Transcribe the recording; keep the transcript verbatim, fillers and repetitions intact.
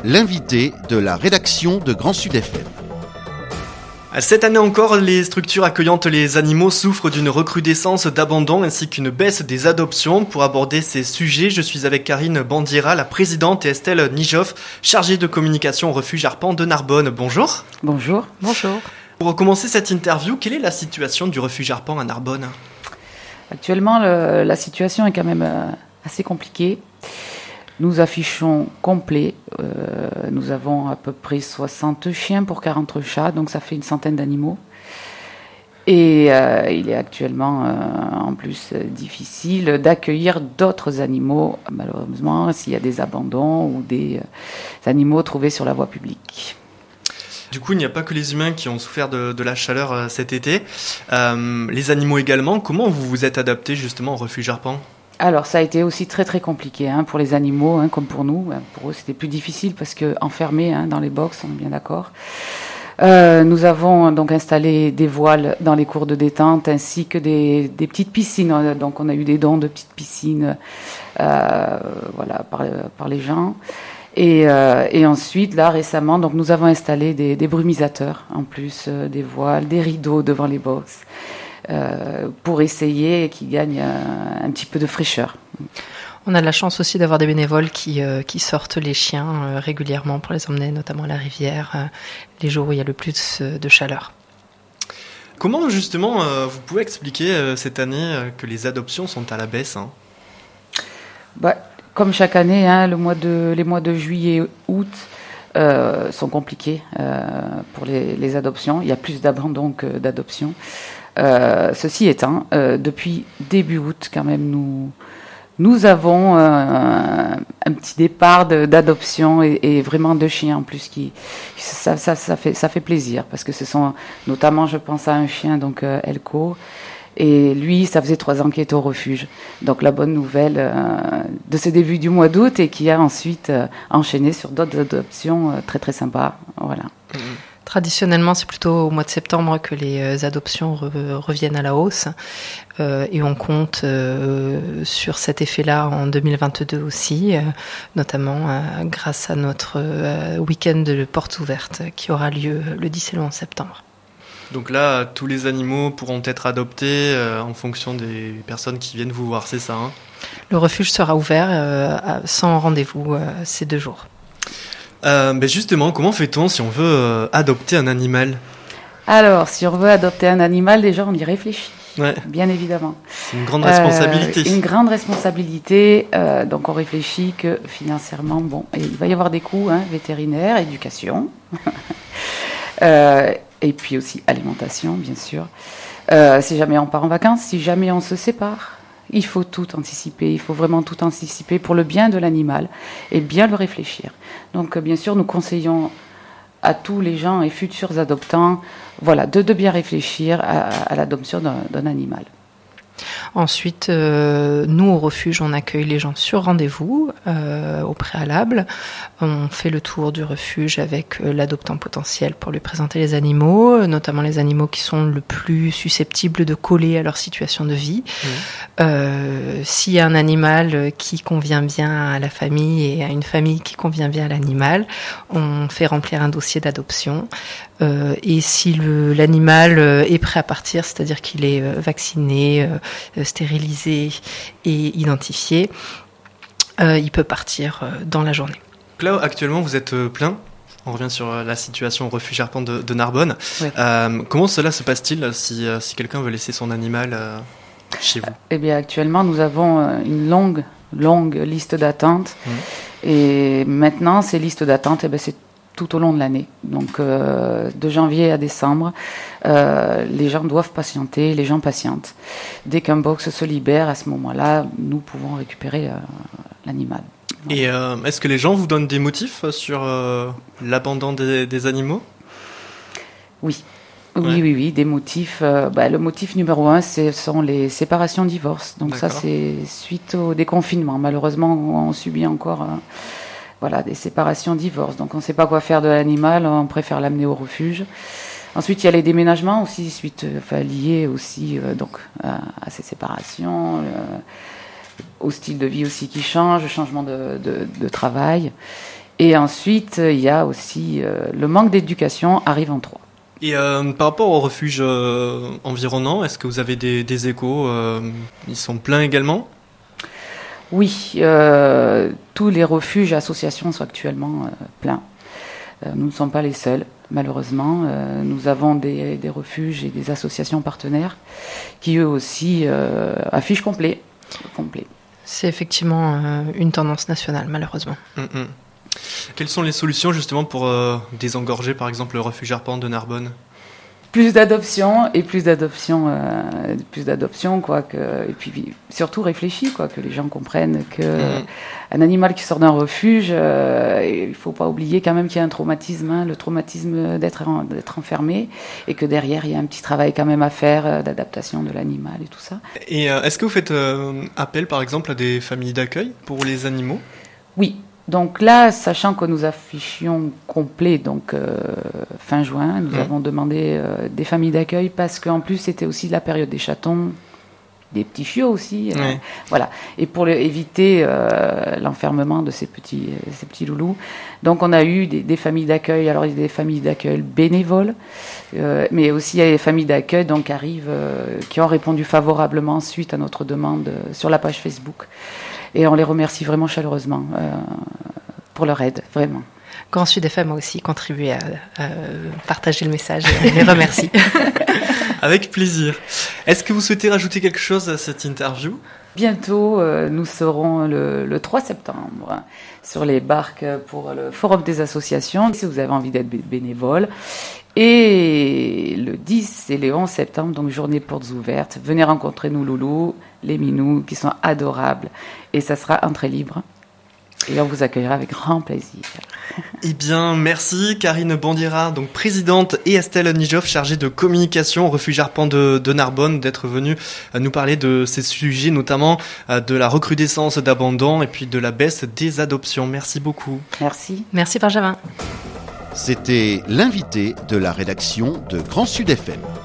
l'invité de la rédaction de Grand Sud F M. Cette année encore, les structures accueillant les animaux souffrent d'une recrudescence d'abandon ainsi qu'une baisse des adoptions. Pour aborder ces sujets, je suis avec Karine Bandiera, la présidente, et Estelle Nijoff, chargée de communication au refuge Harpan de Narbonne. Bonjour. Bonjour. Bonjour. Pour commencer cette interview, quelle est la situation du refuge Harpan à Narbonne ? Actuellement, le, la situation est quand même euh, assez compliquée. Nous affichons complet. Euh, nous avons à peu près soixante chiens pour quarante chats, donc ça fait une centaine d'animaux. Et euh, il est actuellement, euh, en plus, euh, difficile d'accueillir d'autres animaux, malheureusement, s'il y a des abandons ou des euh, animaux trouvés sur la voie publique. Du coup, il n'y a pas que les humains qui ont souffert de, de la chaleur euh, cet été. Euh, les animaux également. Comment vous vous êtes adaptés justement au refuge Harpan ? Alors, ça a été aussi très très compliqué hein, pour les animaux, hein, comme pour nous. Pour eux, c'était plus difficile parce que enfermés hein, dans les box, on est bien d'accord. Euh, nous avons donc installé des voiles dans les cours de détente ainsi que des, des petites piscines. Donc, on a eu des dons de petites piscines, euh, voilà, par, par les gens. Et, euh, et ensuite, là, récemment, donc nous avons installé des, des brumisateurs, en plus euh, des voiles, des rideaux devant les box. Euh, pour essayer qu'ils gagnent un, un petit peu de fraîcheur. On a de la chance aussi d'avoir des bénévoles qui, euh, qui sortent les chiens euh, régulièrement pour les emmener notamment à la rivière, euh, les jours où il y a le plus de chaleur. Comment justement euh, vous pouvez expliquer euh, cette année euh, que les adoptions sont à la baisse hein ? Bah, comme chaque année, hein, le mois de, les mois de juillet et août euh, sont compliqués euh, pour les, les adoptions. Il y a plus d'abandons que d'adoptions. Euh, ceci étant, euh, depuis début août, quand même, nous, nous avons euh, un, un petit départ de, d'adoption et, et vraiment de chiens en plus qui, ça, ça, ça fait, ça fait plaisir parce que ce sont, notamment, je pense à un chien, donc euh, Elko, et lui, ça faisait trois ans qu'il était au refuge. Donc la bonne nouvelle euh, de ce début du mois d'août et qui a ensuite euh, enchaîné sur d'autres adoptions euh, très très sympas, voilà. Mmh. Traditionnellement, c'est plutôt au mois de septembre que les adoptions re- reviennent à la hausse euh, et on compte euh, sur cet effet-là en deux mille vingt-deux aussi, euh, notamment euh, grâce à notre euh, week-end de portes ouvertes qui aura lieu le dix et le onze septembre. Donc là, tous les animaux pourront être adoptés euh, en fonction des personnes qui viennent vous voir, c'est ça hein ? Le refuge sera ouvert euh, à, sans rendez-vous euh, ces deux jours. Euh, ben justement, comment fait-on si on veut euh, adopter un animal ? Alors, si on veut adopter un animal, déjà on y réfléchit, ouais. Bien évidemment. C'est une grande responsabilité. Euh, une grande responsabilité, euh, donc on réfléchit que financièrement, bon, il va y avoir des coûts hein, vétérinaires, éducation, euh, et puis aussi alimentation, bien sûr. Euh, si jamais on part en vacances, si jamais on se sépare, il faut tout anticiper, il faut vraiment tout anticiper pour le bien de l'animal et bien le réfléchir. Donc, bien sûr, nous conseillons à tous les gens et futurs adoptants, voilà, de, de bien réfléchir à, à l'adoption d'un, d'un animal. Ensuite, euh, nous au refuge, on accueille les gens sur rendez-vous euh, au préalable. On fait le tour du refuge avec euh, l'adoptant potentiel pour lui présenter les animaux, notamment les animaux qui sont le plus susceptibles de coller à leur situation de vie. Mmh. Euh, s'il y a un animal qui convient bien à la famille et à une famille qui convient bien à l'animal, on fait remplir un dossier d'adoption. Euh, et si le, l'animal est prêt à partir, c'est-à-dire qu'il est vacciné, euh, stérilisé et identifié, euh, il peut partir euh, dans la journée. Donc là, actuellement, vous êtes plein. On revient sur la situation au refuge Harpan de, de Narbonne. Oui. Euh, comment cela se passe-t-il si, si quelqu'un veut laisser son animal euh, chez vous ? Eh bien, actuellement, nous avons une longue, longue liste d'attente. Mmh. Et maintenant, ces listes d'attente, eh bien, c'est tout au long de l'année. Donc, euh, de janvier à décembre, euh, les gens doivent patienter, les gens patientent. Dès qu'un box se libère, à ce moment-là, nous pouvons récupérer euh, l'animal. Et euh, est-ce que les gens vous donnent des motifs sur euh, l'abandon des, des animaux ? Oui. Oui, ouais. oui, oui, des motifs. Euh, bah, le motif numéro un, ce sont les séparations-divorces. Donc D'accord. ça, c'est suite au déconfinement. Malheureusement, on subit encore... Euh, Voilà, des séparations, divorces. Donc, on ne sait pas quoi faire de l'animal, on préfère l'amener au refuge. Ensuite, il y a les déménagements aussi, suite, enfin, liés aussi euh, donc, à, à ces séparations, euh, au style de vie aussi qui change, au changement de, de, de travail. Et ensuite, il y a aussi euh, le manque d'éducation arrive en trois. Et euh, par rapport aux refuges euh, environnants, est-ce que vous avez des, des échos euh, Ils sont pleins également ? Oui, euh, tous les refuges et associations sont actuellement euh, pleins. Euh, nous ne sommes pas les seuls, malheureusement. Euh, nous avons des, des refuges et des associations partenaires qui, eux aussi, euh, affichent complet. complet. C'est effectivement euh, une tendance nationale, malheureusement. Mmh. Quelles sont les solutions justement pour euh, désengorger par exemple le refuge Arpente de Narbonne ? Plus d'adoption et plus d'adoption, euh, plus d'adoption quoi que et puis surtout réfléchi quoi que les gens comprennent que mmh. un animal qui sort d'un refuge, euh, il faut pas oublier quand même qu'il y a un traumatisme, hein, le traumatisme d'être en, d'être enfermé et que derrière il y a un petit travail quand même à faire euh, d'adaptation de l'animal et tout ça. Et euh, est-ce que vous faites euh, appel par exemple à des familles d'accueil pour les animaux ? Oui. Donc là, sachant que nous affichions complet, donc euh, fin juin, nous mmh. avons demandé euh, des familles d'accueil parce qu'en plus c'était aussi la période des chatons, des petits chiots aussi, euh, mmh. voilà. Et pour le, éviter euh, l'enfermement de ces petits, euh, ces petits loulous, donc on a eu des, des familles d'accueil. Alors il y a des familles d'accueil bénévoles, euh, mais aussi il y a des familles d'accueil donc qui arrivent, euh, qui ont répondu favorablement suite à notre demande euh, sur la page Facebook. Et on les remercie vraiment chaleureusement euh, pour leur aide, vraiment. Grand Sud F M a aussi contribué à, à partager le message et on les remercie. Avec plaisir. Est-ce que vous souhaitez rajouter quelque chose à cette interview ? Bientôt, euh, nous serons le, le trois septembre sur les barques pour le Forum des associations, si vous avez envie d'être bénévole. Et le dix et le onze septembre, donc journée portes ouvertes, venez rencontrer nos loulous, les minous, qui sont adorables. Et ça sera entrée libre. Et on vous accueillera avec grand plaisir. Eh bien, merci Karine Bandira, donc présidente, et Estelle Nijoff, chargée de communication au refuge Arpente de, de Narbonne, d'être venue nous parler de ces sujets, notamment de la recrudescence d'abandon et puis de la baisse des adoptions. Merci beaucoup. Merci. Merci Benjamin. C'était l'invité de la rédaction de Grand Sud F M.